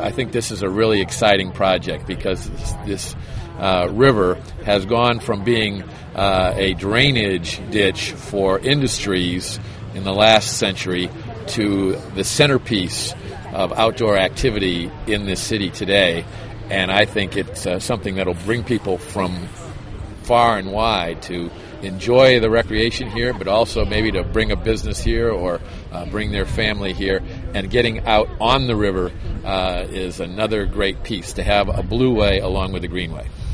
I think this is a really exciting project because this river has gone from being a drainage ditch for industries in the last century to the centerpiece of outdoor activity in this city today. And I think it's something that will bring people from far and wide to enjoy the recreation here, but also maybe to bring a business here or bring their family here. And getting out on the river is another great piece, to have a blueway along with the greenway.